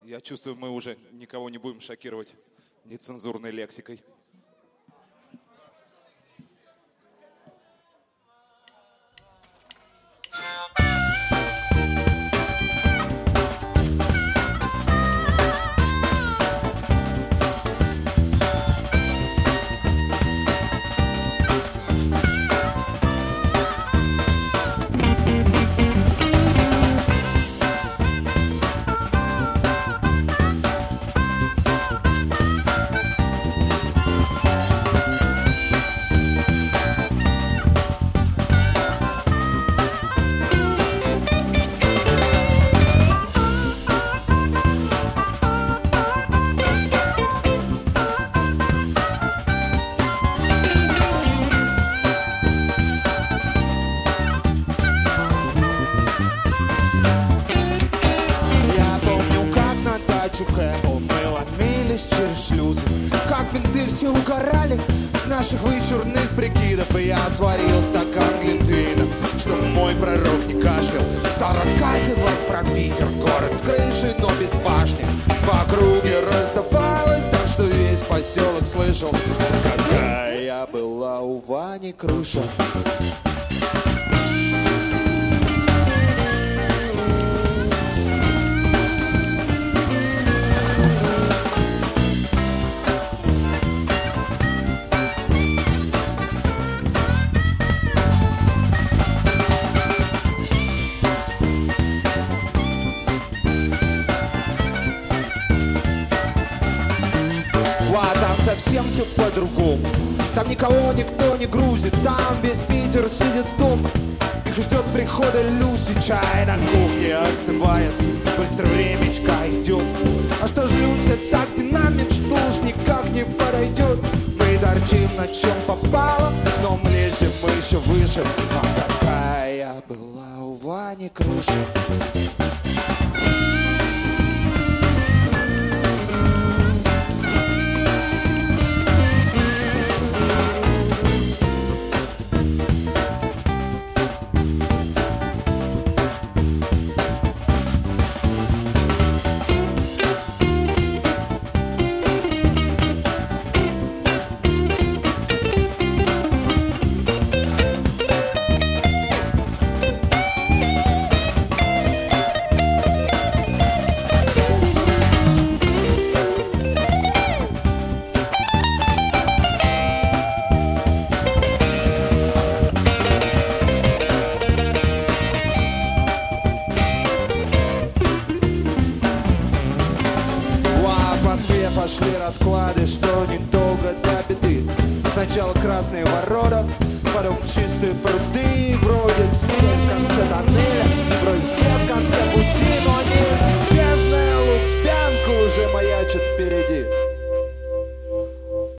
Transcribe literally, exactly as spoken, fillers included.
Я чувствую, мы уже никого не будем шокировать нецензурной лексикой. Наших вычурных прикидов. И я сварил стакан глинтвейна, чтоб мой пророк не кашлял. Стал рассказывать про Питер, город с крышей, но без башни. По округе раздавалось так, что весь поселок слышал, какая была у Вани крыша. Совсем все по-другому. Там никого никто не грузит, там весь Питер сидит дома. Их ждет прихода Люси, чай на кухне остывает, быстро времечко идет. А что ж Люся так динамит, что уж никак не подойдет. Мы торчим на чем попало, но влезем мы еще выше. А какая была у Вани крыша. Пошли расклады, что недолго до беды. Сначала красные ворота,